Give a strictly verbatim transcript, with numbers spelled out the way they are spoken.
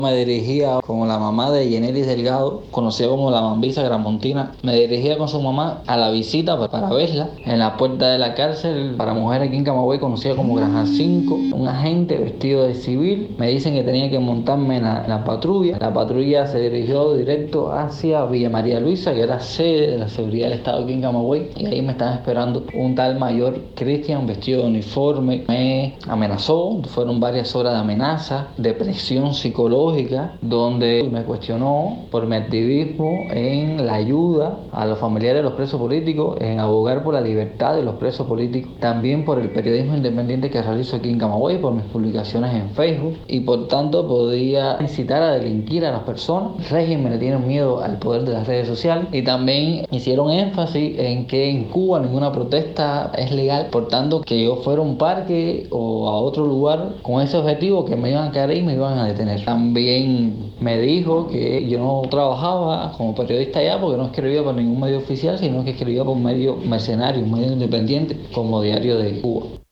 Me dirigía como la mamá de Yenelis Delgado, conocida como la Mambisa Gramontina. Me dirigía con su mamá a la visita pa- para verla en la puerta de la cárcel para mujeres aquí en Camagüey, conocida como Granja cinco. Un agente vestido de civil me dicen que tenía que montarme en la, en la patrulla. La patrulla se dirigió directo hacia Villa María Luisa, que era sede de la seguridad del Estado aquí en Camagüey, y ahí me estaba esperando un tal mayor Cristian vestido de uniforme. Me amenazó, fueron varias horas de amenaza, de presión psicológica, donde me cuestionó por mi activismo en la ayuda a los familiares de los presos políticos, en abogar por la libertad de los presos políticos, también por el periodismo independiente que realizo aquí en Camagüey, por mis publicaciones en Facebook, y por tanto podía incitar a delinquir a las personas. El régimen le tiene miedo al poder de las redes sociales, y también hicieron énfasis en que en Cuba ninguna protesta es legal, por tanto que yo fuera a un parque o a otro lugar con ese objetivo, que me iban a caer ahí y me iban a detener. También me dijo que yo no trabajaba como periodista allá porque no escribía por ningún medio oficial, sino que escribía por medio mercenario, un medio independiente como Diario de Cuba.